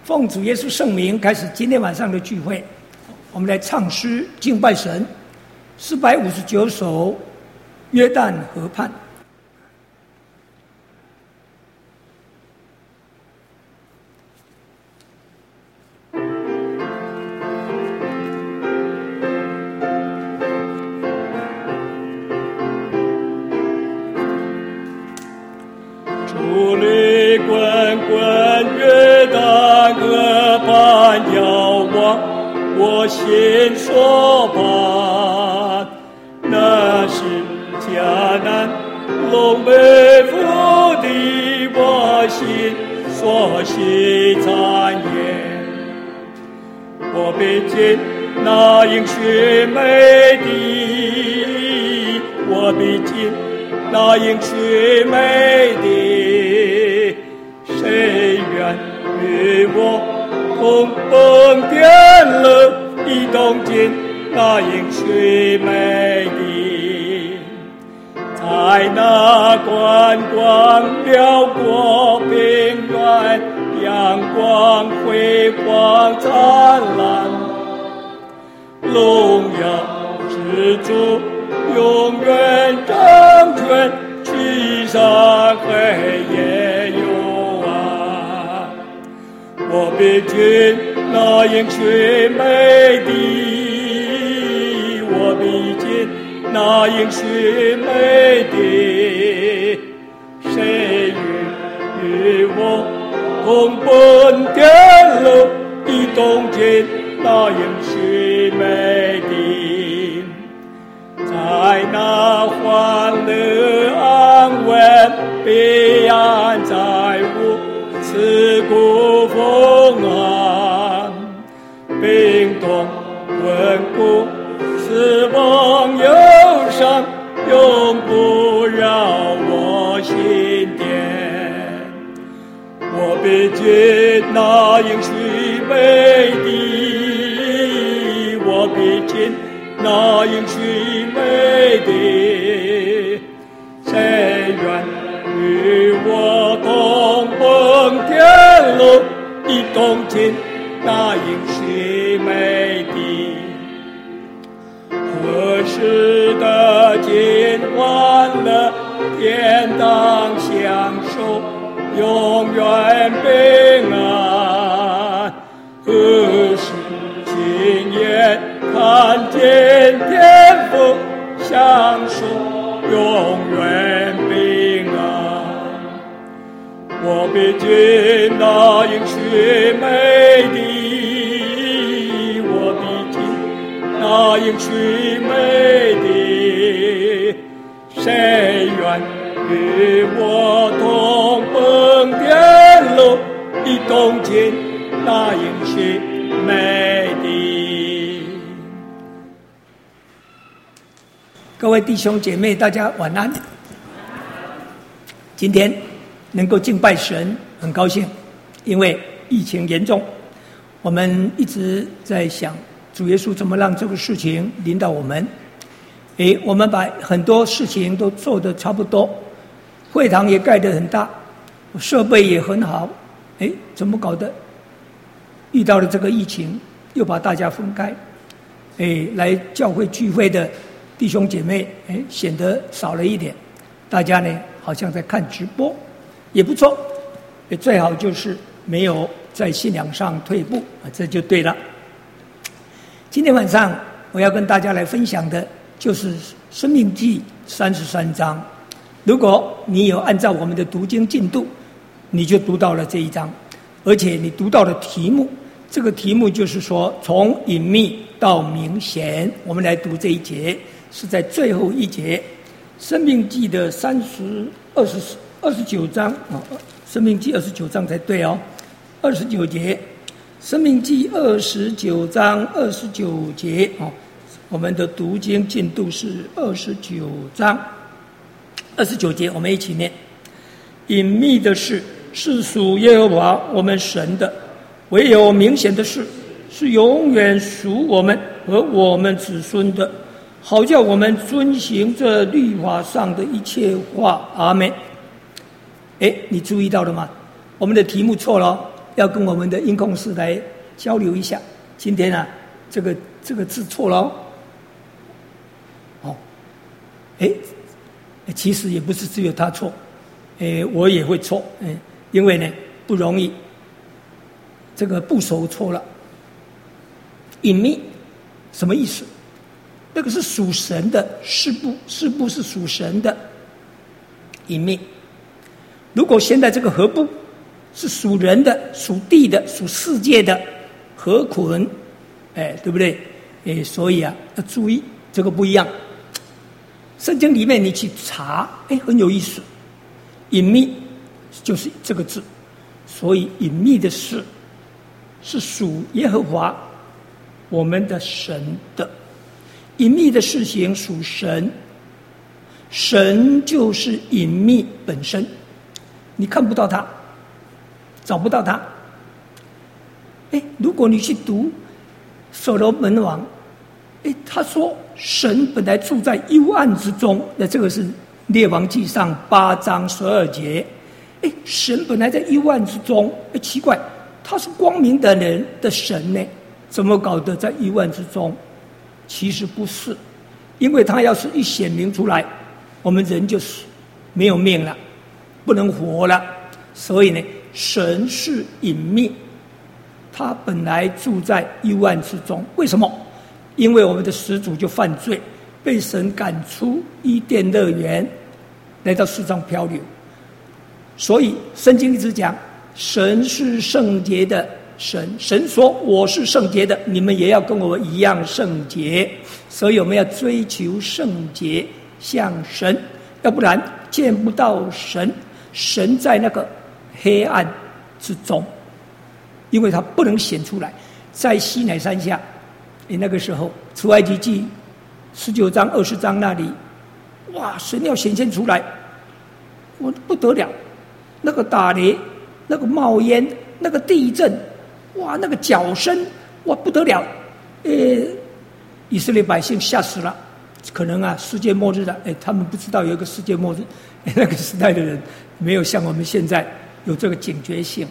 奉主耶稣圣名开始今天晚上的聚会，我们来唱诗敬拜神。459首约旦河畔。 竹里滚滚约旦河畔遥望，我心所盼，那是迦南龙背负的我心所喜赞言。我毕竟那应许美的，我毕竟那应许美的，谁愿与我同奔天乐，一同进那应许美的，在那观光辽阔平原，阳光辉煌灿烂，荣耀之主永远掌权，驱散黑夜幽暗。我毕竟那应许美的，我毕竟那应许美的，谁与我同奔天乐，一同进那应许美的，在那欢乐安稳彼岸，在无刺骨风寒，冰冻稳固死亡忧伤，永不扰我心田。我毕竟那应许美的，我毕竟那应许美的，谁愿与我同奔天乐，一同进那应许美的。何时的尽欢乐，天堂享受永远平安？何时亲眼看见天父享受永远平安？我毕竟那应许美的，我毕竟那应许美的，谁愿与我同奔天乐，一同进那应许美的。 各位弟兄姐妹，大家晚安。今天能够敬拜神，很高兴，因为疫情严重，我们一直在想主耶稣怎么让这个事情临到我们。我们把很多事情都做得差不多，会堂也盖得很大，设备也很好，怎么搞的？遇到了这个疫情，又把大家分开，来教会聚会的弟兄姐妹，显得少了一点。大家呢，好像在看直播，也不错。最好就是没有在信仰上退步，这就对了。今天晚上我要跟大家来分享的就是《申命记》33章。如果你有按照我们的读经进度，你就读到了这一章，而且你读到了题目。这个题目就是说，从隐秘到明显。我们来读这一节，是在最后一节，《申命记》的29章啊，《申命记》29章才对哦，29节，《申命记》29章29节哦。我们的读经进度是29章29节，我们一起念：隐秘的事是属耶和华我们神的，唯有明显的事是永远属我们和我们子孙的，好叫我们遵行这律法上的一切话。阿们。你注意到了吗？我们的题目错了， 要跟我们的音控师来交流一下。今天啊，这个字错了哦。其实也不是只有他错，我也会错，因为呢不容易。这个部首错了，隐秘什么意思？那个是属神的，事部是属神的，隐秘。如果现在这个合部是属人的、属地的、属世界的合捆，对不对？所以啊，要注意这个不一样。圣经里面你去查，很有意思。隐秘就是这个字，所以隐秘的事是属耶和华我们的神的。隐秘的事情属神，神就是隐秘本身，你看不到它，找不到它。如果你去读所罗门王，他说神本来住在幽暗之中，那这个是列王纪上8章12节。神本来在幽暗之中，奇怪，他是光明的人的神呢，怎么搞得在幽暗之中？其实不是，因为他要是一显明出来，我们人就是没有命了，不能活了。所以呢，神是隐秘，他本来住在幽暗之中。为什么？因为我们的始祖就犯罪，被神赶出伊甸乐园，来到世上漂流。所以圣经一直讲，神是圣洁的神，神说我是圣洁的，你们也要跟我一样圣洁。所以我们要追求圣洁，像神，要不然见不到神。神在那个黑暗之中，因为他不能显出来。在西乃山下，那个时候出埃及记19章20章那里，哇，神要显现出来，我不得了，那个打雷，那个冒烟，那个地震，哇，那个脚声，哇，不得了。以色列百姓吓死了，可能啊世界末日了。他们不知道有一个世界末日，那个时代的人没有像我们现在有这个警觉性。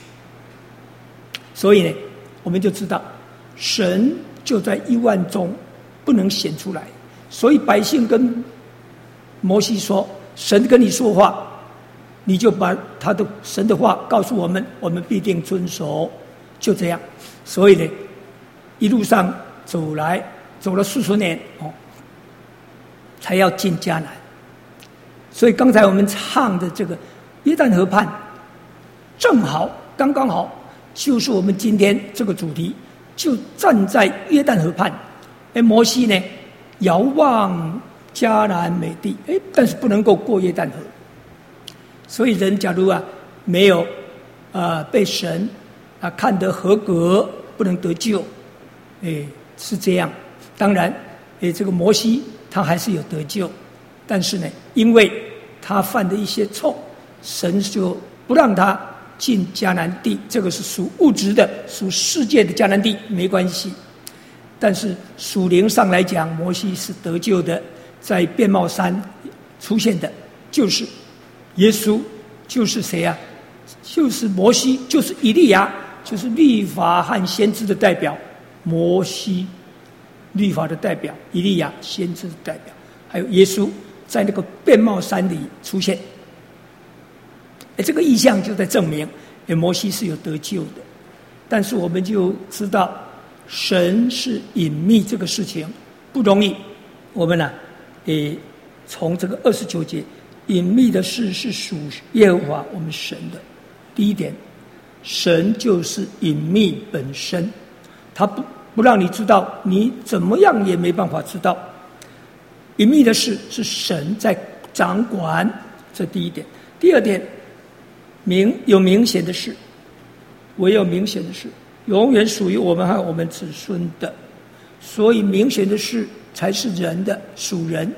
所以呢，我们就知道神就在幽暗中不能显出来。所以百姓跟摩西说，神跟你说话，你就把他的神的话告诉我们，我们必定遵守。就这样。所以呢，一路上走了40年才要进迦南。所以刚才我们唱的这个约旦河畔，正好刚刚好，就是我们今天这个主题，就站在约旦河畔。摩西呢遥望迦南美地，但是不能够过约旦河。所以人假如没有被神看得合格，不能得救，是这样。当然这个摩西他还是有得救，但是呢，因为他犯的一些错，神就不让他进迦南地。这个是属物质的，属世界的迦南地没关系。但是属灵上来讲，摩西是得救的，在变貌山出现的就是耶稣，就是谁啊？就是摩西，就是以利亚，就是律法和先知的代表。摩西律法的代表，以利亚先知的代表，还有耶稣在那个变貌山里出现。这个意象就在证明摩西是有得救的。但是我们就知道神是隐秘这个事情不容易。我们从这个29节，隐秘的事是属耶和华我们神的。第一点，神就是隐秘本身，他不让你知道，你怎么样也没办法知道。隐秘的事是神在掌管，这第一点。第二点，有明显的事，唯有明显的事永远属于我们和我们子孙的，所以明显的事才是人的，属人。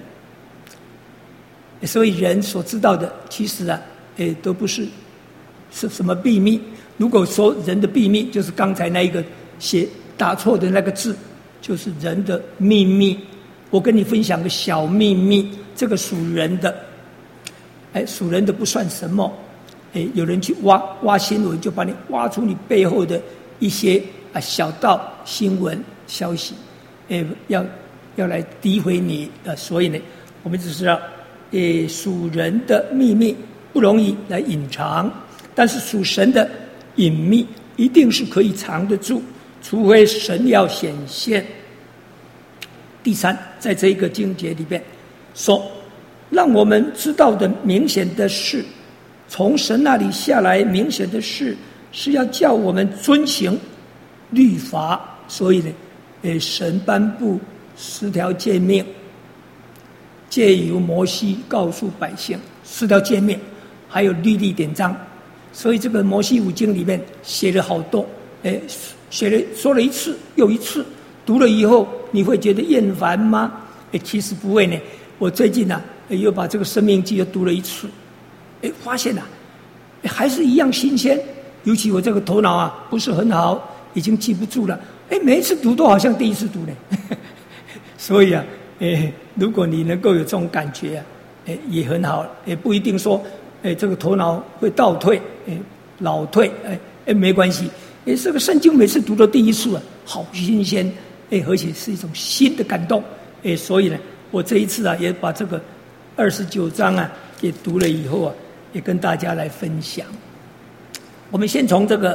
所以人所知道的其实都不是什么秘密。如果说人的秘密，就是刚才那一个打错的那个字，就是人的秘密。我跟你分享个小秘密，这个属人的，属人的不算什么。 有人去挖新闻，就把你挖出你背后的一些小道新闻消息，要来诋毁你所以呢，我们只知道，属人的秘密不容易来隐藏，但是属神的隐秘一定是可以藏得住，除非神要显现。第三，在这一个经节里面说，让我们知道的明显的事，从神那里下来明显的事，是要叫我们遵行律法。所以呢，神颁布10条诫命，借由摩西告诉百姓4条诫命，还有律例典章。所以这个摩西五经里面写了好多，说了一次又一次，读了以后你会觉得厌烦吗？其实不会呢。我最近又把这个申命记又读了一次，发现还是一样新鲜。尤其我这个头脑不是很好，已经记不住了。每一次读都好像第一次读呢。所以如果你能够有这种感觉也很好，不一定说这个头脑会倒退，老退，没关系。这个圣经每次读的第一次好新鲜，而且是一种新的感动。所以呢，我这一次也把这个29章也读了以后也跟大家来分享。我们先从这个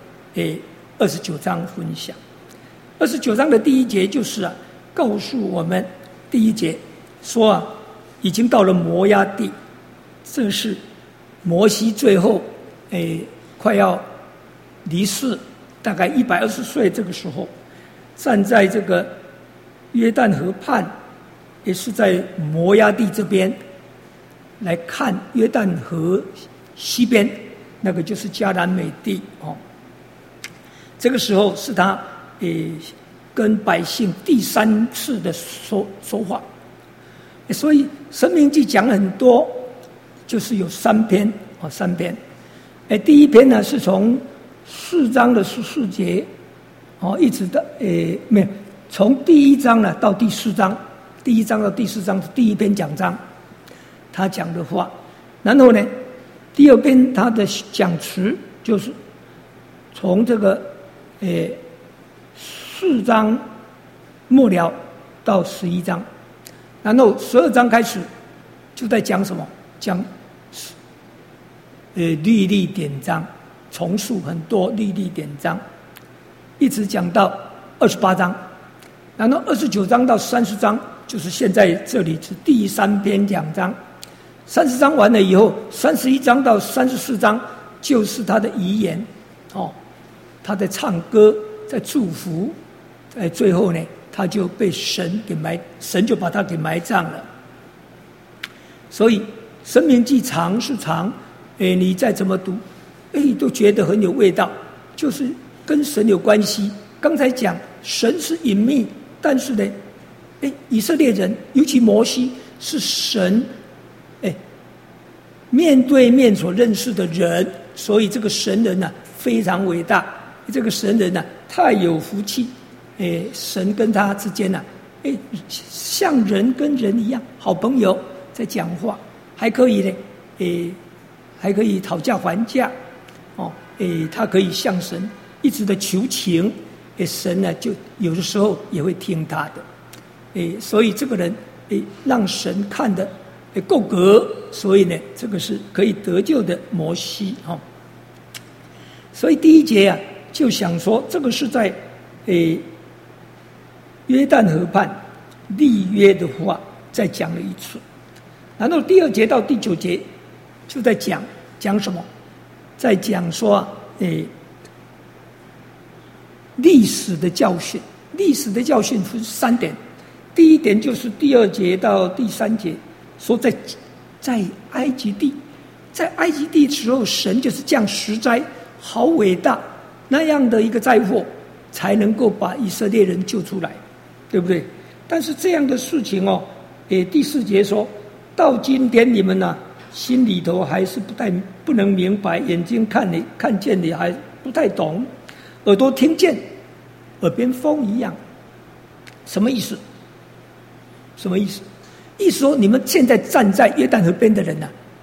29章分享。29章的第1节就是告诉我们，第1节说已经到了摩押地，这是摩西最后快要离世，大概120岁，这个时候站在这个约旦河畔，也是在摩押地这边来看约旦河西边，那个就是迦南美地这个时候是他跟百姓第3次的说话。所以申命记讲很多，就是有3篇3篇。第一篇呢是从4章的14节一直到没有，从第1章呢到第4章，第1章到第4章是第一篇讲章，他讲的话。然后呢，第2篇他的讲词就是从这个4章末了到11章，然后12章开始就在讲什么？讲律例典章，重述很多律例典章，一直讲到28章，然后29章到30章就是现在这里是第3篇讲章。30章完了以后，31章到34章就是他的遗言他在唱歌，在祝福，在最后呢，他就被神就把他给埋葬了。所以申命记长是长，你再怎么读，都觉得很有味道，就是跟神有关系。刚才讲神是隐秘，但是呢，以色列人，尤其摩西是神，面对面所认识的人，所以这个神人非常伟大。这个神人太有福气，神跟他之间像人跟人一样，好朋友在讲话，还可以呢，还可以讨价还价，他可以向神一直的求情，神呢就有的时候也会听他的，所以这个人让神看得够格，所以呢，这个是可以得救的摩西所以第1节就想说，这个是在约旦河畔立约的话再讲了一次。然后第2节到第9节就在讲什么？在讲说历史的教训。历史的教训分3点。第1点就是第2节到第3节说在埃及地，在埃及地的时候，神就是降10灾，好伟大，那样的一个灾祸才能够把以色列人救出来，对不对？但是这样的事情第4节说到今天你们心里头还是不能明白，眼睛看见你还不太懂，耳朵听见耳边风一样。什么意思？意思说你们现在站在约旦河边的人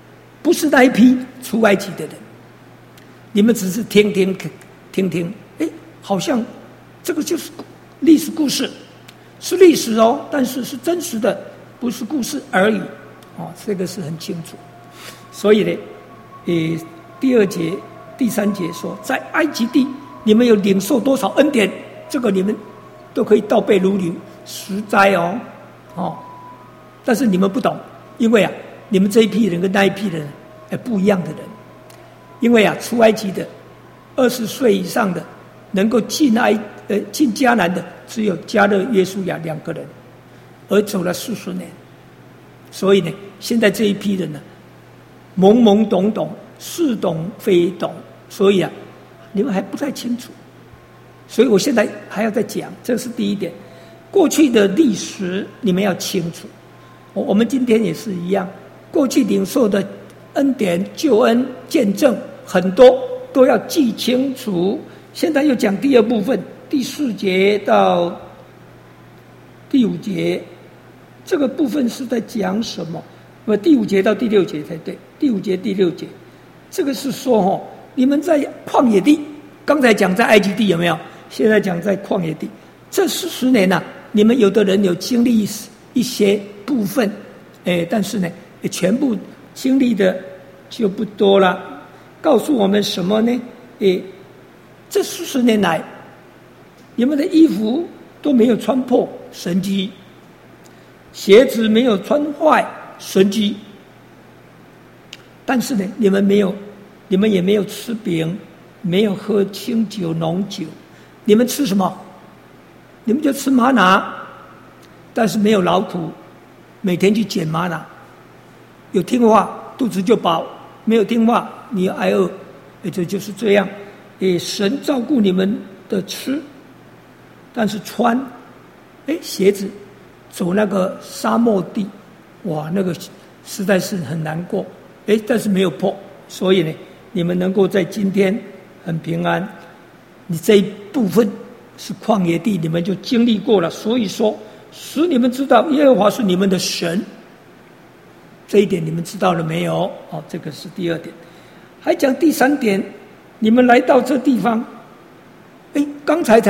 不是那一批出埃及的人。你们只是听听，好像这个就是历史故事，是历史哦，但是是真实的，不是故事而已。这个是很清楚。所以呢，第2节、第3节说，在埃及地你们有领受多少恩典，这个你们都可以倒背如流，实在哦。但是你们不懂，因为你们这一批人跟那一批人不一样的人。因为出埃及的20岁以上的能够进迦南的只有迦勒、约书亚2个人，而走了40年。所以呢，现在这一批人呢，懵懵懂懂，似懂非懂，所以你们还不太清楚。所以我现在还要再讲，这是第一点。过去的历史你们要清楚，我们今天也是一样，过去领受的恩典、救恩、见证很多都要记清楚。现在又讲第2部分，第4节到第5节，这个部分是在讲什么？第5节到第6节才对，第5节、第6节，这个是说你们在旷野地，刚才讲在埃及地有没有？现在讲在旷野地，这40年你们有的人有经历一些部分，但是呢，全部经历的就不多了。告诉我们什么呢？这40年来，你们的衣服都没有穿破，神迹；鞋子没有穿坏，神迹。但是呢，你们也没有吃饼，没有喝清酒、浓酒。你们吃什么？你们就吃玛拿，但是没有劳苦，每天去捡玛拿。有听话，肚子就饱；没有听话，你挨饿。这就是这样。神照顾你们的吃，但是穿，鞋子走那个沙漠地，哇，那个实在是很难过。但是没有破，所以呢，你们能够在今天很平安。你这一部分是旷野地，你们就经历过了。所以说，使你们知道耶和华是你们的神。这一点你们知道了没有？这个是第2点。还讲第3点，你们来到这地方，刚才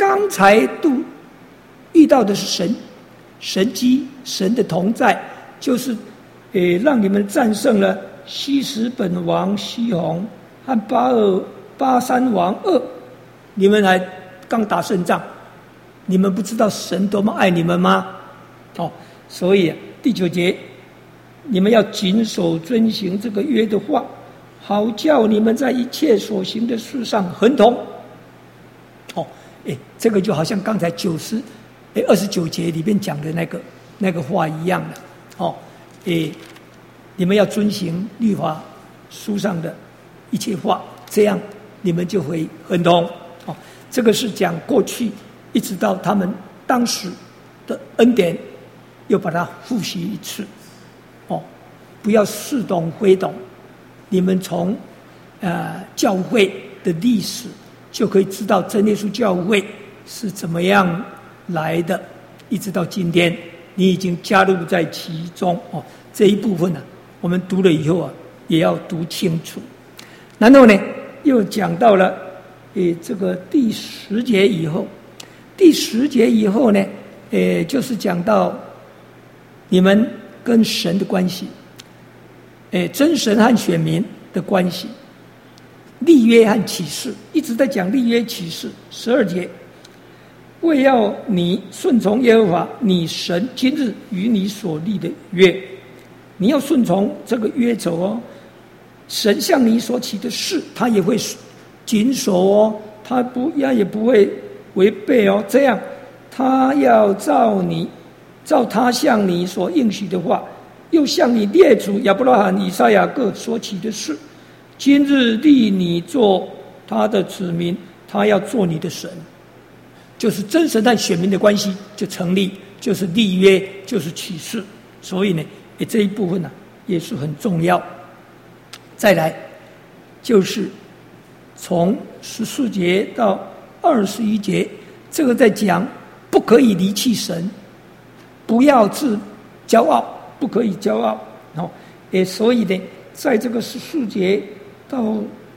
遇到的是神迹，神的同在，就是让你们战胜了西什本王西宏和巴珊王噩。你们还刚打胜仗，你们不知道神多么爱你们吗？所以第9节，你们要谨守遵行这个约的话，好叫你们在一切所行的事上亨通。这个就好像刚才29节里面讲的那个话一样的。你们要遵行律法书上的一切话，这样你们就会亨通。这个是讲过去一直到他们当时的恩典，又把它复习一次。不要似懂非懂，你们从教会的历史就可以知道真耶稣教会是怎么样来的，一直到今天你已经加入在其中。这一部分我们读了以后也要读清楚。然后呢，又讲到了这个第10节以后，呢，就是讲到你们跟神的关系，真神和选民的关系，立约和启示，一直在讲立约启示。12节，为要你顺从耶和华你神今日与你所立的约，你要顺从这个约走神向你所起的事，他也会谨守他也不会违背这样他要照他向你所应许的话，又向你列祖亚伯拉罕、以撒、雅各所起的事，今日立你做他的子民，他要做你的神。就是真神和选民的关系就成立，就是立约，就是启示。所以呢，这一部分也是很重要。再来就是从14节到21节，这个在讲不可以离弃神，不要自骄傲，不可以骄傲。所以呢， 在这个14节到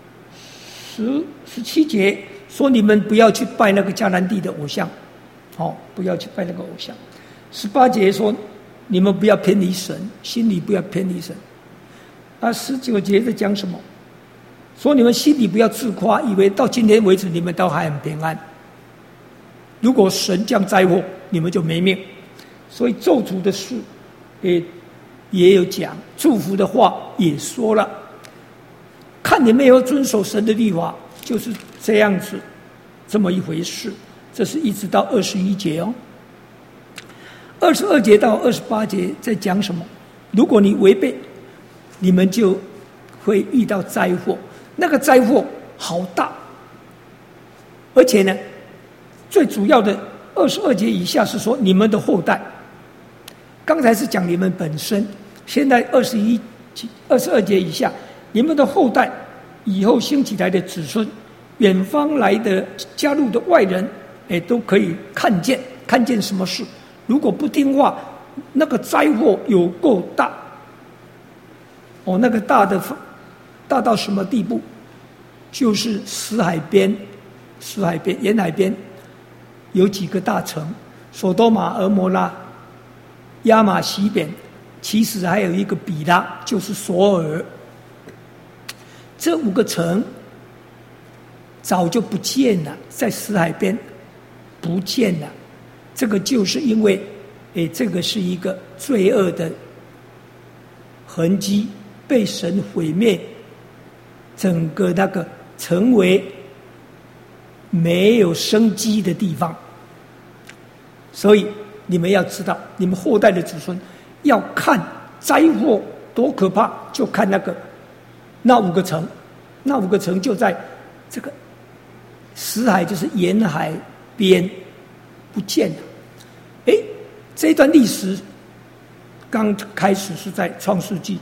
17节说，你们不要去拜那个迦南地的偶像，不要去拜那个偶像。18节说，你们不要偏离神，心里不要偏离神。19节在讲什么？说你们心里不要自夸，以为到今天为止你们都还很平安。如果神降灾祸，你们就没命。所以咒诅的事也有讲，祝福的话也说了。看你们有遵守神的律法，就是这样子，这么一回事。这是一直到21节哦。22节到28节在讲什么？如果你违背，你们就会遇到灾祸。那个灾祸好大，而且呢，最主要的22节以下是说你们的后代。刚才是讲你们本身，现在22节以下，你们的后代，以后兴起来的子孙，远方来的加入的外人，都可以看见什么事。如果不听话，那个灾祸有够大。那个大到什么地步？就是死海边沿海边有几个大城，索多玛、俄摩拉、亚玛西扁，其实还有一个比拉，就是索尔。这5个城早就不见了，在死海边不见了。这个就是因为这个是一个罪恶的痕迹，被神毁灭，整个那个成为没有生机的地方。所以你们要知道，你们后代的子孙要看灾祸多可怕，就看那5个城。那5个城就在这个死海，就是沿海边不见了。这一段历史刚开始是在创世纪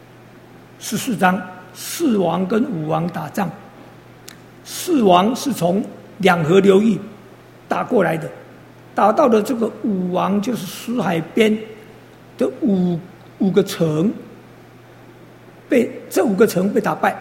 14章，4王跟5王打仗。4王是从两河流域打过来的，打到了这个5王，就是死海边的五个城，这5个城被打败。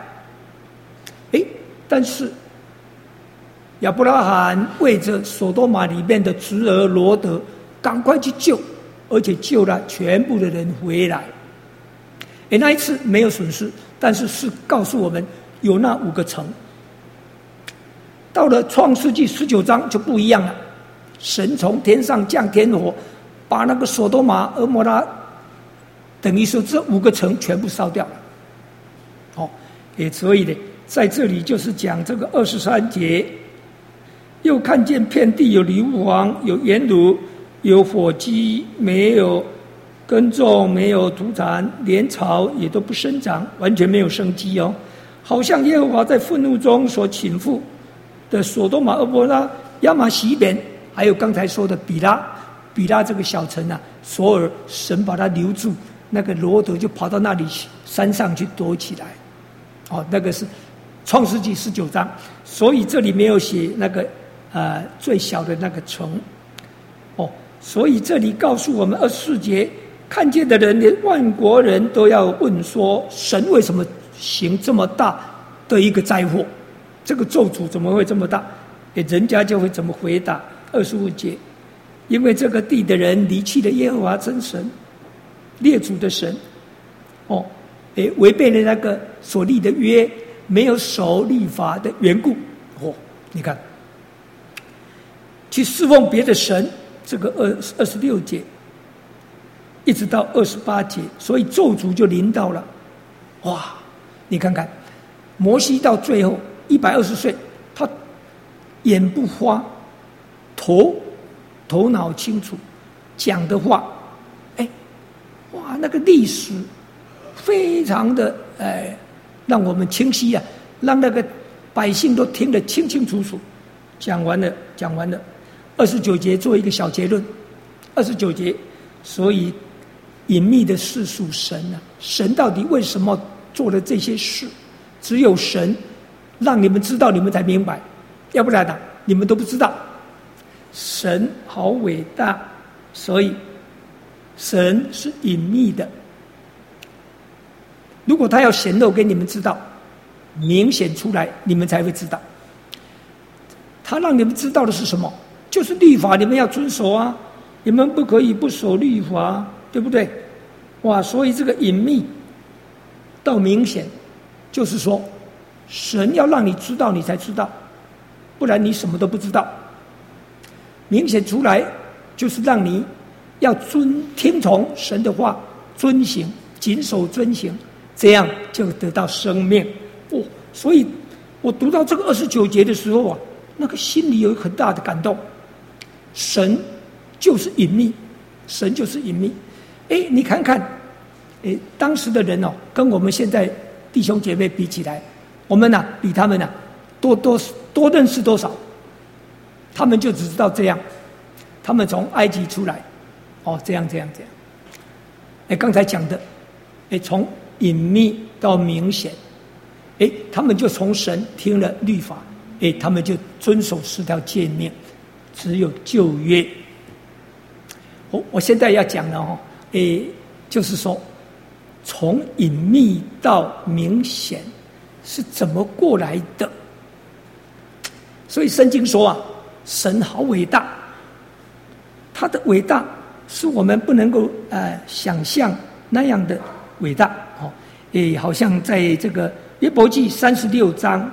但是亚伯拉罕为着索多玛里面的侄儿罗德赶快去救，而且救了全部的人回来。那一次没有损失，但是告诉我们有那5个城。到了创世纪19章就不一样了，神从天上降天火，把那个索多玛、俄摩拉，等于说这5个城全部烧掉了。所以呢，在这里就是讲这个23节，又看见遍地有硫磺，有原乳，有火鸡，没有耕种，没有土产，连草也都不生长，完全没有生机哦。好像耶和华在愤怒中所倾覆的索多玛、俄摩拉、亚玛西扁，还有刚才说的比拉这个小城啊，索尔，神把他留住，那个罗德就跑到那里山上去躲起来。那个是创世纪19章，所以这里没有写那个最小的那个城。所以这里告诉我们24节，看见的人连万国人都要问说，神为什么行这么大的一个灾祸？这个咒诅怎么会这么大？人家就会怎么回答？25节，因为这个地的人离弃了耶和华真神，列祖的神，违背了那个所立的约，没有守律法的缘故。你看，去侍奉别的神，这个26节一直到28节，所以咒诅就临到了。你看看，摩西到最后120岁，他眼不花，头脑清楚，讲的话，那个历史非常的让我们清晰啊，让那个百姓都听得清清楚楚。讲完了，29节做一个小结论。29节，所以隐秘的事属神啊，神到底为什么做了这些事？只有神让你们知道，你们才明白，要不然呢，你们都不知道。神好伟大，所以神是隐秘的。 如果他要显露给你们知道，明显出来，你们才会知道。他让你们知道的是什么？就是律法，你们要遵守啊，你们不可以不守律法，对不对？哇，所以这个隐秘到明显，就是说，神要让你知道，你才知道，不然你什么都不知道。明显出来，就是让你要听从神的话，遵行，谨守遵行，这样就得到生命。哦，所以我读到这个29节的时候啊，那个心里有很大的感动。神就是隐秘，神就是隐秘。你看看，当时的人哦，跟我们现在弟兄姐妹比起来，我们呢比他们呢多认识多少？他们就只知道这样，他们从埃及出来，这样。刚才讲的，从隐秘到明显，他们就从神听了律法，他们就遵守10条诫命，只有旧约。我现在要讲了就是说，从隐秘到明显是怎么过来的？所以圣经说啊，神好伟大，他的伟大是我们不能够想象那样的伟大。好像在这个约伯记36章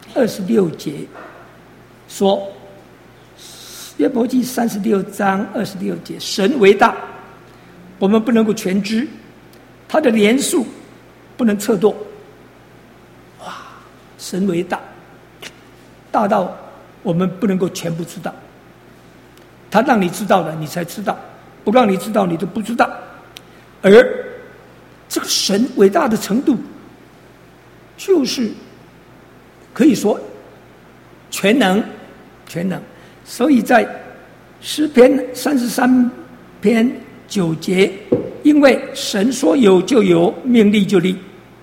26节说，约伯记36章26节，神伟大，我们不能够全知，他的连数不能测度。哇，神伟大，大到我们不能够全部知道。他让你知道了，你才知道；不让你知道，你都不知道。而这个神伟大的程度，就是可以说全能。所以在诗篇33篇9节，因为神说有就有，命立就立。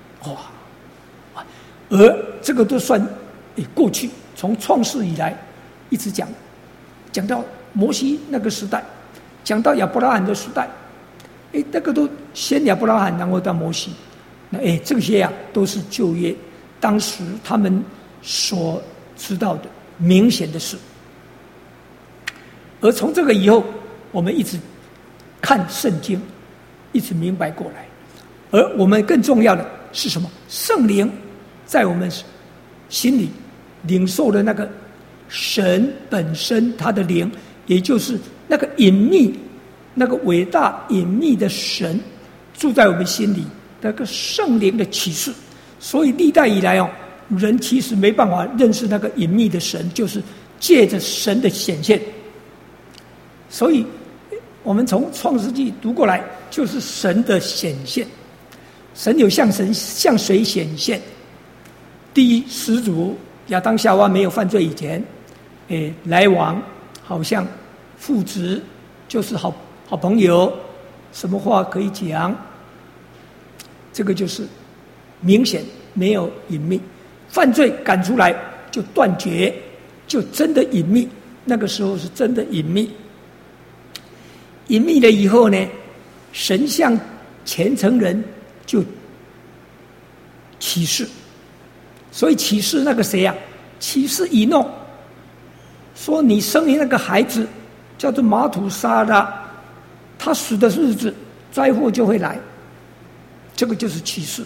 而这个都算过去，从创世以来一直讲到摩西那个时代，讲到亚伯拉罕的时代，那个都先亚伯拉罕，然后到摩西，那这些啊都是旧约当时他们所知道的明显的事。而从这个以后，我们一直看圣经，一直明白过来。而我们更重要的是什么？圣灵在我们心里领受的那个神本身，他的灵，也就是那个隐秘、那个伟大隐秘的神住在我们心里，那个圣灵的启示。所以历代以来人其实没办法认识那个隐秘的神，就是借着神的显现。所以我们从创世纪读过来，就是神的显现。神有向谁显现？第一，始祖亚当夏娃没有犯罪以前，来往好像父子，就是好朋友，什么话可以讲，这个就是明显，没有隐秘。犯罪赶出来就断绝，就真的隐秘，那个时候是真的隐秘。隐秘了以后呢，神向虔诚人就启示。所以启示那个谁啊？启示以诺，说你生的那个孩子叫做马土沙拉，他死的日子灾祸就会来，这个就是启示。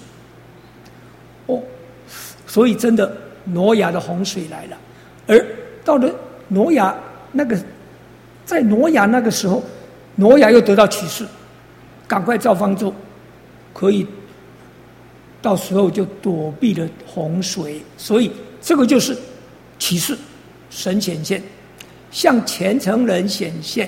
所以真的挪亚的洪水来了，而到了挪亚那个，在挪亚那个时候，挪亚又得到启示，赶快造方舟，可以到时候就躲避了洪水。所以这个就是启示，神显现，向虔诚人显现。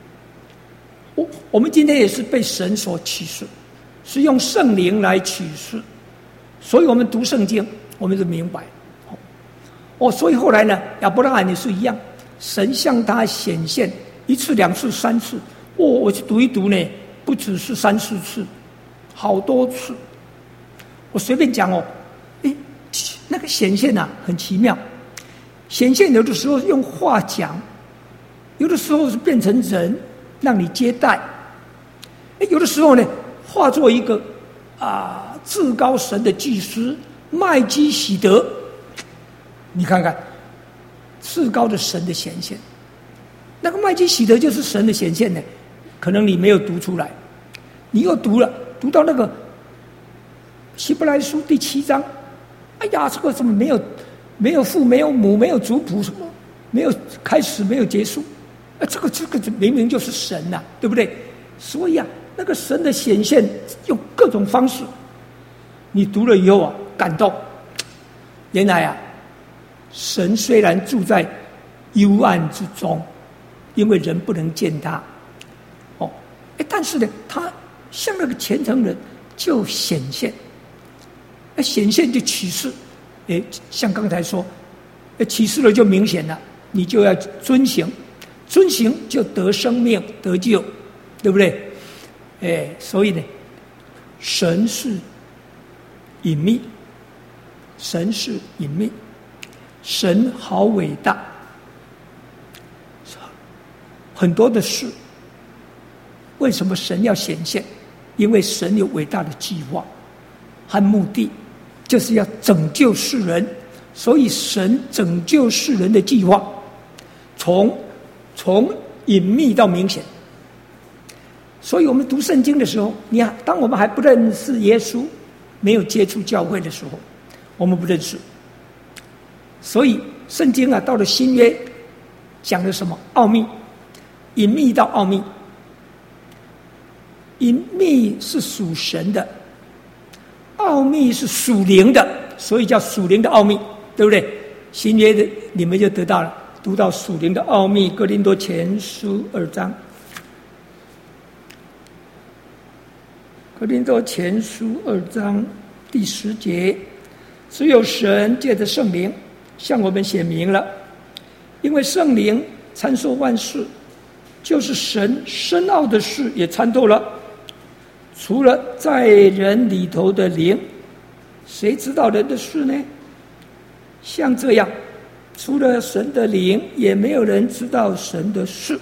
我们今天也是被神所启示，是用圣灵来启示，所以我们读圣经，我们就明白。所以后来呢，亚伯拉罕也是一样，神向他显现1次、2次、3次。我去读一读呢，不只是3、4次，好多次。我随便讲那个显现啊，很奇妙。显现有的时候用话讲，有的时候是变成人让你接待，有的时候呢化作一个至高神的祭司麦基洗德，你看看至高的神的显现，那个麦基洗德就是神的显现呢。可能你没有读出来，你又读到那个希伯来书第7章，哎呀，这个怎么没有父，没有母，没有族谱，什么没有开始，没有结束，这个明明就是神呐，对不对？所以那个神的显现用各种方式，你读了以后感动。原来神虽然住在幽暗之中，因为人不能见他，但是呢，他像那个虔诚人就显现，显现就启示，像刚才说，启示了就明显了，你就要遵行，遵行就得生命得救，对不对？所以呢，神是隐秘，神是隐秘，神好伟大，很多的事。为什么神要显现？因为神有伟大的计划和目的，就是要拯救世人。所以神拯救世人的计划，从隐秘到明显。所以我们读圣经的时候，你看，当我们还不认识耶稣，没有接触教会的时候，我们不认识。所以圣经到了新约，讲的什么？奥秘，隐秘到奥秘。隐秘是属神的，奥秘是属灵的，所以叫属灵的奥秘，对不对？新约的你们就得到了，读到属灵的奥秘。哥林多前书2章，哥林多前书2章第10节，只有神借着圣灵向我们显明了，因为圣灵参透万事，就是神深奥的事也参透了。除了在人里头的灵，谁知道人的事呢？像这样，除了神的灵，也没有人知道神的事。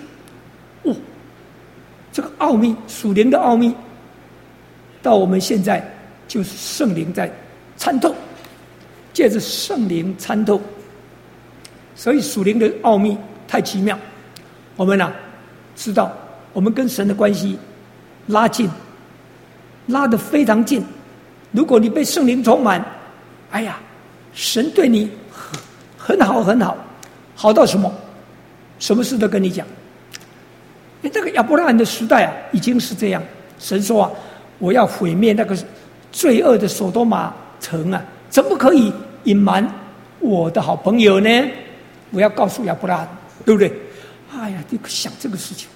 这个奥秘，属灵的奥秘，到我们现在就是圣灵在参透，借着圣灵参透。所以属灵的奥秘太奇妙，我们知道我们跟神的关系拉近，拉得非常近。如果你被圣灵充满，哎呀，神对你很好很好，好到什么？什么事都跟你讲。这个亚伯拉罕的时代已经是这样。神说我要毁灭那个罪恶的所多玛城怎么可以隐瞒我的好朋友呢？我要告诉亚伯拉罕，对不对？哎呀，你想这个事情。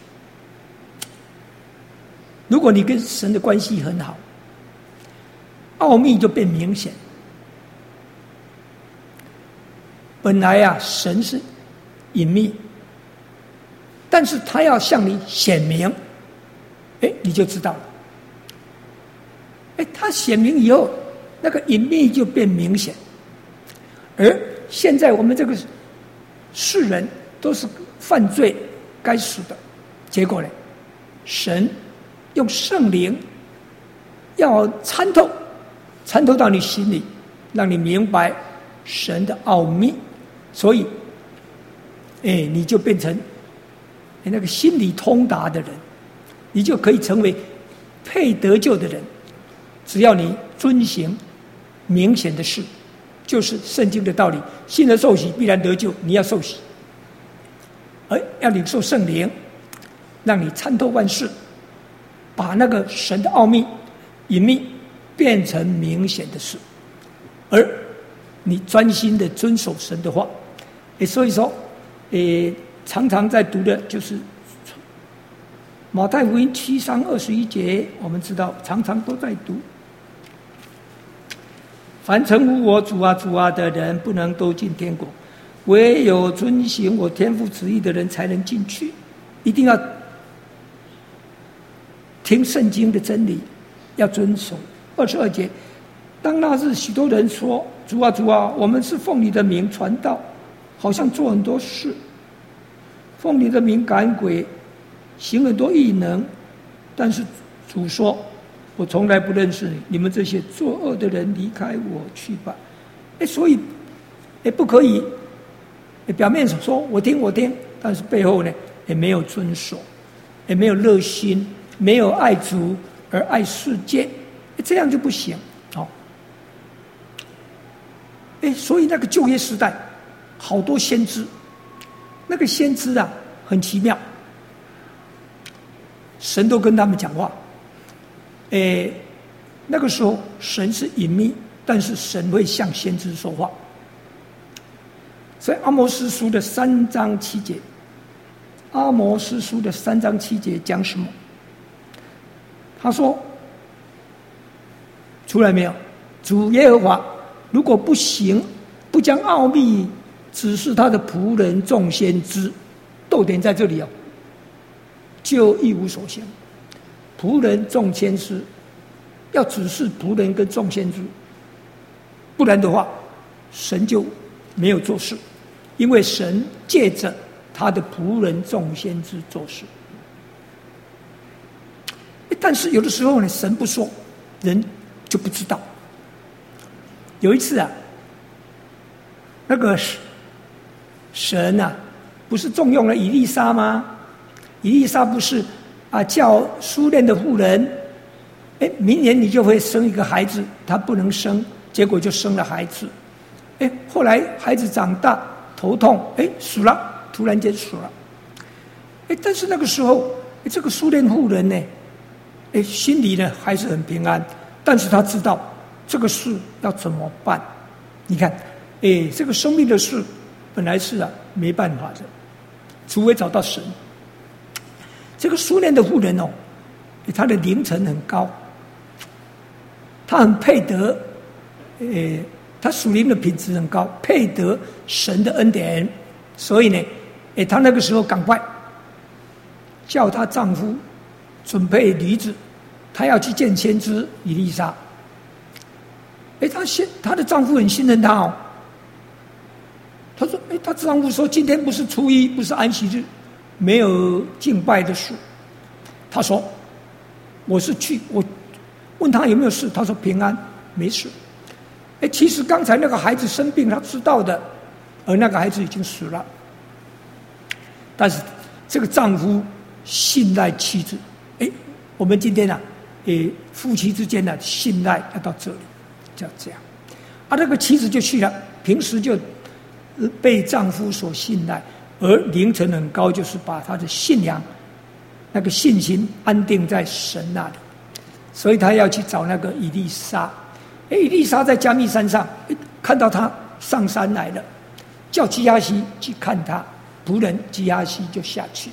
如果你跟神的关系很好，奥秘就变明显。本来神是隐秘，但是他要向你显明，你就知道了。他显明以后，那个隐秘就变明显。而现在我们这个世人都是犯罪该死的，结果呢，神用圣灵要参透到你心里，让你明白神的奥秘，所以你就变成那个心里通达的人，你就可以成为配得救的人。只要你遵行明显的事，就是圣经的道理，信而受洗必然得救。你要受洗，而要领受圣灵，让你参透万事，把那个神的奥秘隐秘变成明显的事，而你专心的遵守神的话。所以说常常在读的就是马太福音7章21节，我们知道常常都在读，凡称呼我主啊主啊的人，不能都进天国，唯有遵行我天父旨意的人才能进去。一定要听圣经的真理，要遵守。22节，当那日许多人说，主啊主啊，我们是奉你的名传道，好像做很多事，奉你的名赶鬼，行很多异能，但是主说， 我从来不认识你，你们这些作恶的人，离开我去吧。所以不可以表面上说我听，但是背后呢也没有遵守，也没有热心，没有爱主而爱世界，这样就不行。所以那个旧约时代好多先知，那个先知啊很奇妙，神都跟他们讲话。那个时候神是隐秘，但是神会向先知说话。所以阿摩司书的3章7节，阿摩司书的3章7节讲什么？他说，出来没有？主耶和华如果不行，不将奥秘指示他的仆人众先知，逗点在这里就一无所行。仆人众先知要指示仆人跟众先知，不然的话神就没有做事，因为神借着他的仆人众先知做事。但是有的时候呢，神不说，人就不知道。有一次那个神不是重用了以利沙吗？以利沙不是叫苏联的妇人，明年你就会生一个孩子，他不能生，结果就生了孩子。后来孩子长大头痛，死了，突然间死了。但是那个时候，这个苏联妇人呢，心里呢还是很平安，但是他知道这个事要怎么办。你看，这个生命的事本来是没办法的，除非找到神。这个苏联的妇人他的灵层很高，他很配得，他属灵的品质很高，配得神的恩典。所以呢，他那个时候赶快叫她丈夫准备驴子，她要去见先知以利沙。她的丈夫很信任她她说，她丈夫说今天不是初一，不是安息日，没有敬拜的事。她说我是去，我问她有没有事，她说平安没事。其实刚才那个孩子生病她知道的，而那个孩子已经死了。但是这个丈夫信赖妻子。我们今天夫妻之间的信赖要到这里，就这样。那个妻子就去了，平时就被丈夫所信赖，而灵层很高，就是把她的信仰那个信心安定在神那里。所以她要去找那个以利沙。以利沙在加密山上，看到他上山来了，叫基哈西去看他，仆人基哈西就下去。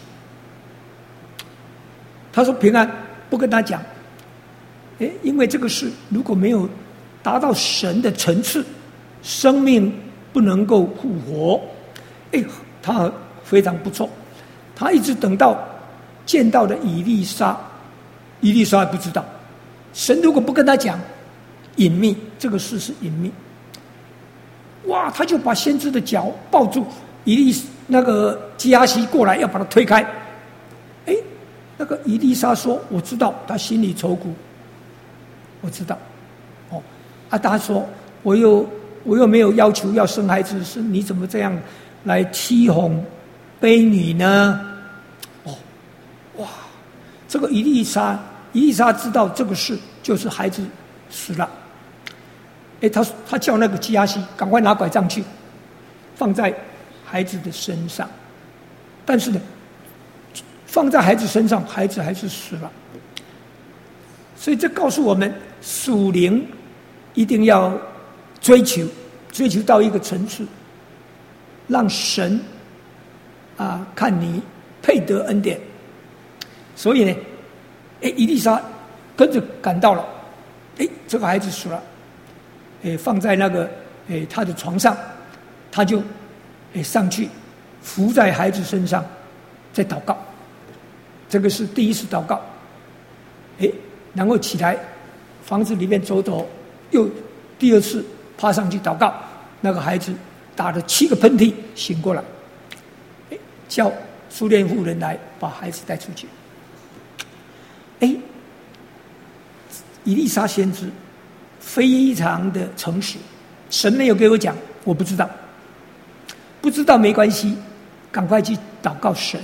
他说平安，不跟他讲，因为这个事如果没有达到神的层次，生命不能够复活。他非常不错，他一直等到见到了以利沙，以利沙还不知道，神如果不跟他讲，隐秘，这个事是隐秘。哇，他就把先知的脚抱住，那个基哈西过来要把他推开。那个以利沙说我知道，他心里愁苦，我知道。他说我又没有要求要生孩子，是你怎么这样来欺哄卑女呢？哇，这个以利沙知道这个事就是孩子死了。他叫那个基哈西赶快拿拐杖去，放在孩子的身上。但是呢，放在孩子身上，孩子还是死了。所以这告诉我们，属灵一定要追求到一个层次，让神看你配得恩典。所以呢，以利沙跟着赶到了，这个孩子死了。放在那个他的床上，他就上去伏在孩子身上，在祷告。这个是第一次祷告。然后起来房子里面走走，又第二次爬上去祷告。那个孩子打了7个喷嚏醒过来，叫苏联妇人来把孩子带出去。 以利沙先知非常的诚实，神没有给我讲，我不知道，不知道没关系，赶快去祷告神。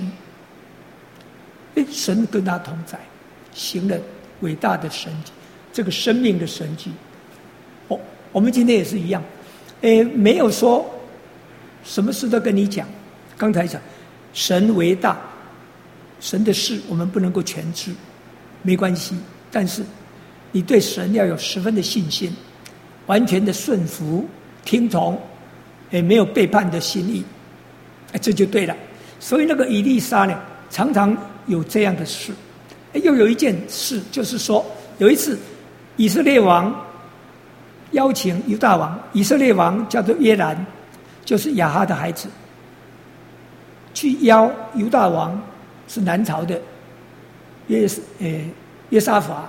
神跟他同在，行了伟大的神迹，这个生命的神迹。我们今天也是一样，没有说什么事都跟你讲。刚才讲神为大，神的事我们不能够全知，没关系，但是你对神要有十分的信心，完全的顺服听从，没有背叛的心意，这就对了。所以那个以利沙呢，常常有这样的事。又有一件事，就是说有一次以色列王邀请犹大王，以色列王叫做约兰，就是亚哈的孩子，去邀犹大王，是南朝的约沙法，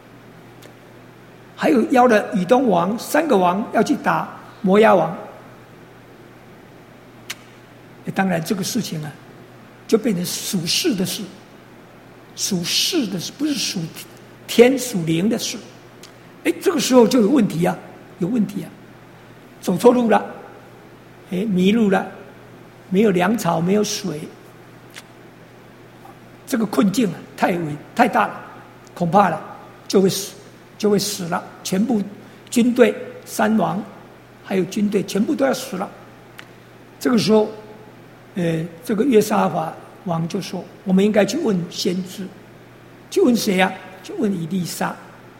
还有邀了以东王，3个王要去打摩押王。当然这个事情啊，就变成属世的事，属世的事，不是属天属灵的事。这个时候就有问题啊，有问题啊，走错路了，迷路了，没有粮草，没有水，这个困境啊太大了，恐怕了就会死了，全部军队3王还有军队全部都要死了。这个时候这个约沙法王就说，我们应该去问先知。去问谁啊？去问以利沙。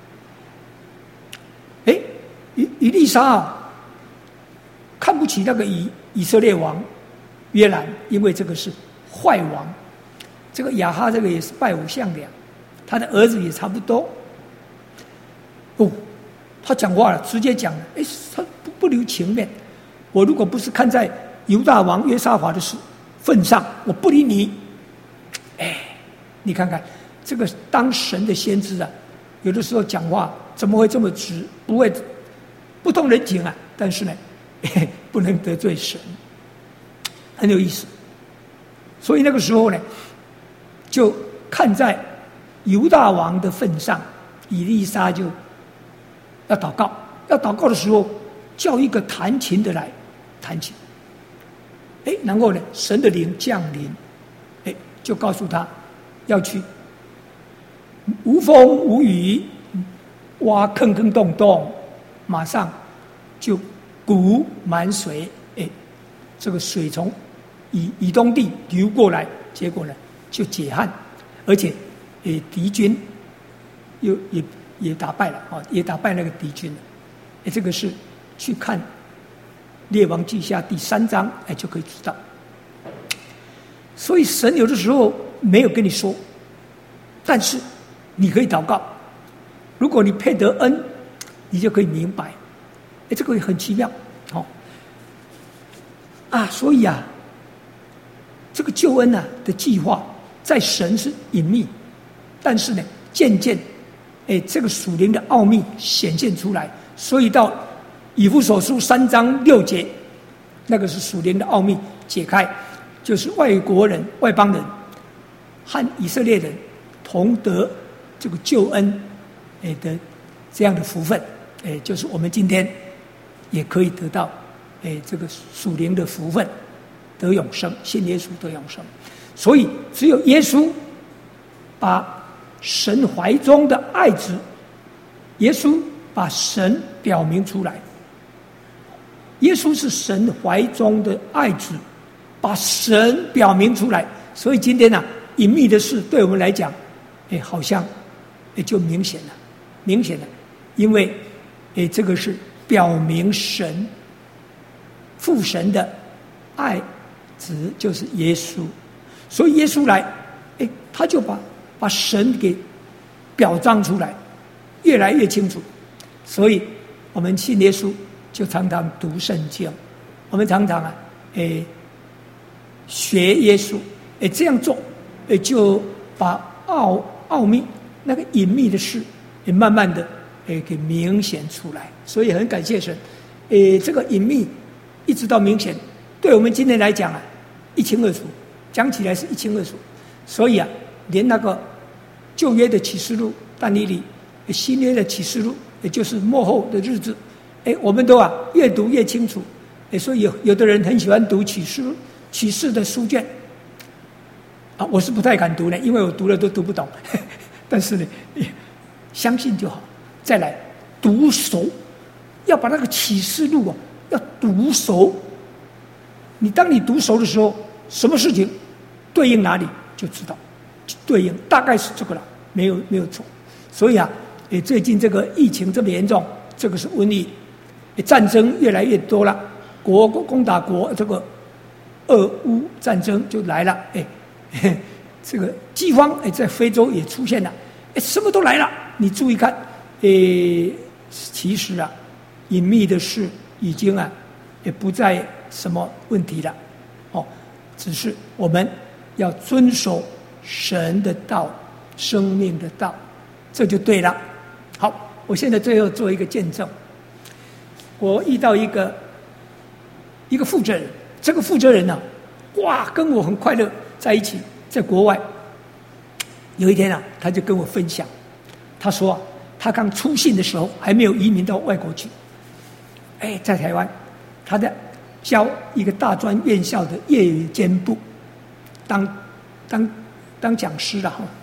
以利沙啊，看不起那个以色列王约兰，因为这个是坏王。这个亚哈这个也是拜偶像的，他的儿子也差不多。他讲话了，直接讲了，他不留情面。我如果不是看在犹大王约沙法的份上，我不理你。你看看这个当神的先知啊，有的时候讲话怎么会这么直？不通人情啊，但是呢，不能得罪神，很有意思。所以那个时候呢，就看在犹大王的份上，以利沙就要祷告。要祷告的时候，叫一个弹琴的来弹琴。然后呢，神的灵降临，就告诉他要去无风无雨，挖坑坑洞洞，马上就谷满水，这个水从以东地流过来，结果呢就解旱，而且敌军也打败了也打败那个敌军了。这个是去看列王记下第3章，就可以知道。所以神有的时候没有跟你说，但是你可以祷告。如果你配得恩，你就可以明白。这个很奇妙，所以啊，这个救恩的计划在神是隐秘，但是呢，渐渐，这个属灵的奥秘显现出来。所以到以弗所书3章6节，那个是属灵的奥秘解开，就是外国人、外邦人和以色列人同得这个救恩的这样的福分，就是我们今天也可以得到这个属灵的福分，得永生，信耶稣得永生。所以只有耶稣把神怀中的爱子，耶稣把神表明出来。耶稣是神怀中的爱子，把神表明出来。所以今天隐秘的事对我们来讲，好像就明显了，因为这个是表明神父神的爱子，就是耶稣。所以耶稣来，他就把神给表彰出来，越来越清楚。所以我们信耶稣就常常读圣经，我们常常学耶稣，这样做，就把奥秘那个隐秘的事也慢慢的给明显出来。所以很感谢神，这个隐秘一直到明显，对我们今天来讲一清二楚，讲起来是一清二楚。所以连那个旧约的启示录但以理新约的启示录，也就是末后的日子，我们都越读越清楚。所以有的人很喜欢读启示的书卷，我是不太敢读的，因为我读了都读不懂。但是呢，相信就好。再来读熟，要把那个启示录要读熟。当你读熟的时候，什么事情对应哪里就知道，对应大概是这个了，没有错。所以最近这个疫情这么严重，这个是瘟疫，战争越来越多了，国攻打国，这个俄乌战争就来了，这个饥荒在非洲也出现了，什么都来了。你注意看，其实隐秘的事已经也不再什么问题了，只是我们要遵守神的道，生命的道，这就对了。好，我现在最后做一个见证。我遇到一个负责人，这个负责人跟我很快乐在一起，在国外。有一天他就跟我分享，他说他刚出信的时候还没有移民到外国去，在台湾，他在教一个大专院校的业余兼部，当讲师了哈。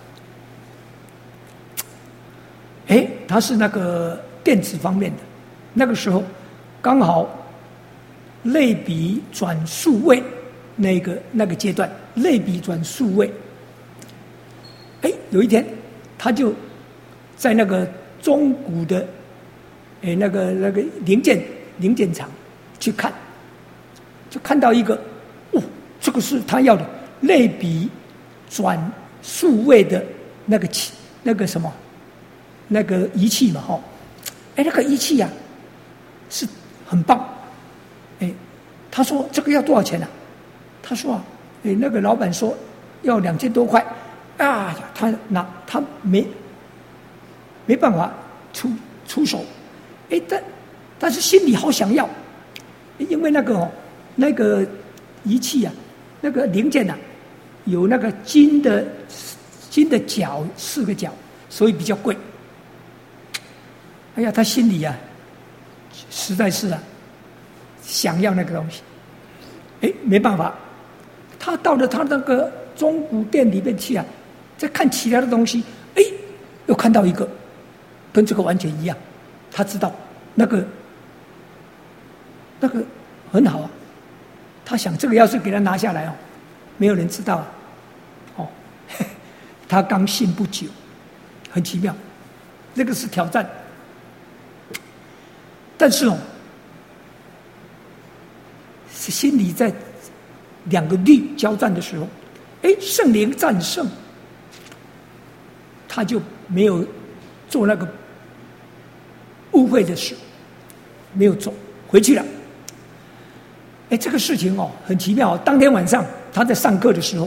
他是那个电子方面的，那个时候刚好类比转数位那个阶段，类比转数位。有一天他就在那个中古的那个零件厂去看，就看到一个这个是他要的类比转数位的那个什么那个仪器嘛那个仪器是很棒。他说这个要多少钱他说那个老板说要2000多块他没办法出手，但是心里好想要，因为那个仪器那个零件有那个金的角4个角，所以比较贵。他心里实在是想要那个东西，没办法，他到了他那个中古店里面去再看其他的东西，又看到一个跟这个完全一样，他知道那个很好他想这个要是给他拿下来没有人知道他刚信不久，很奇妙，这个是挑战。但是是心里在2个律交战的时候，圣灵战胜，他就没有做那个误会的事，没有做，回去了。这个事情很奇妙。当天晚上他在上课的时候，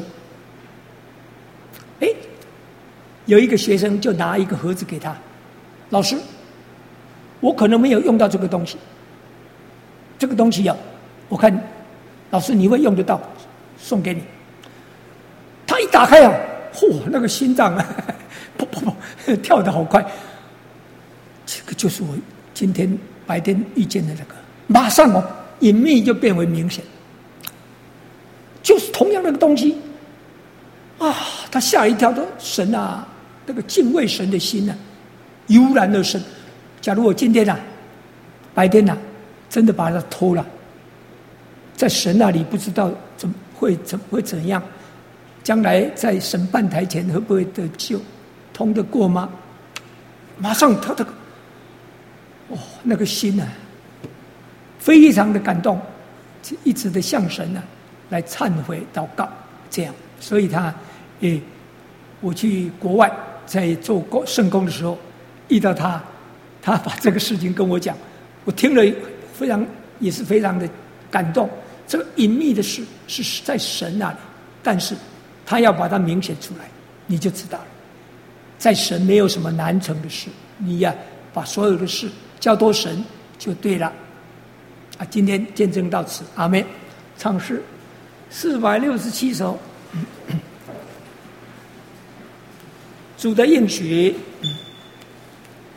有一个学生就拿一个盒子给他，老师，我可能没有用到这个东西，这个东西我看老师你会用得到，送给你。他一打开那个心脏噗噗噗跳得好快，这个就是我今天白天遇见的那个，马上隐秘就变为明显，就是同样那个东西他吓一跳，的神那个敬畏神的心油然而生。假如我今天白天真的把它偷了，在神那里不知道会怎样，将来在审判台前会不会得救，通得过吗？马上他的那个心非常的感动，一直的向神来忏悔祷告，这样。所以我去国外在做圣工的时候遇到他把这个事情跟我讲，我听了也是非常的感动。这个隐秘的事是在神那里，但是他要把它明显出来，你就知道了。在神没有什么难成的事，你把所有的事交托神就对了。今天见证到此，阿们。唱诗467首，主的应许。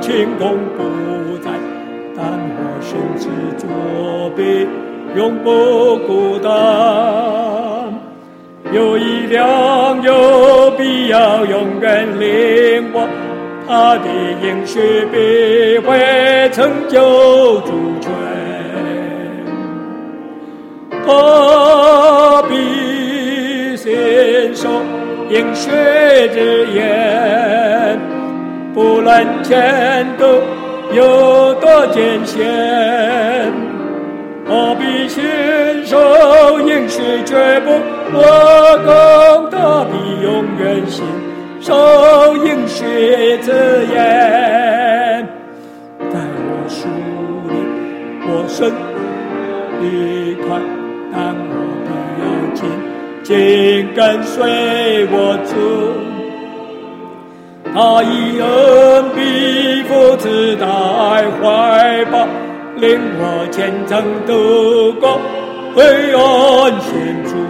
轻重不在，但我身之作必永不孤单。有力量，有必要永远领我，他的应许必会成就主权。他必信守应许之言，不论前途有多艰险，他必信守应许绝不落空，他必永远信守应许之言。在我属灵，我身离开，但我必要紧紧跟随我主。他以恩必扶持在怀抱，令我虔诚度过黑暗险阻。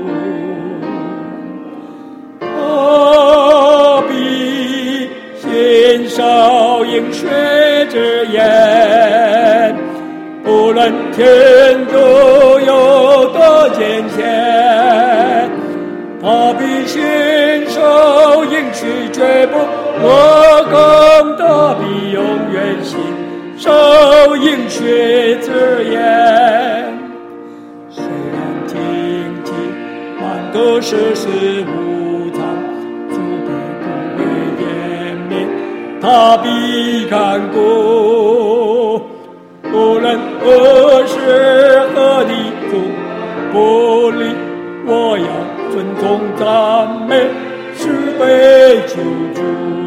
他必信守应许之言，不论天途有多艰险，他必信守应许绝不落空，他必永远信守应许之言。虽然荆棘满途，世事无常，主必不会怜悯，他必看顾。无论何时何地主不离，我要尊重赞美，是被救主。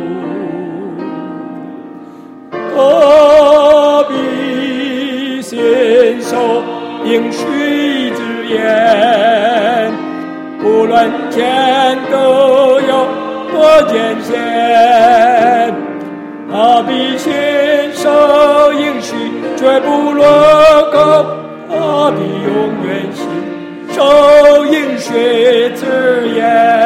他必信守应许之言，不论前途有多艰险，他必信守应许绝不落空，他必永远信守应许之言。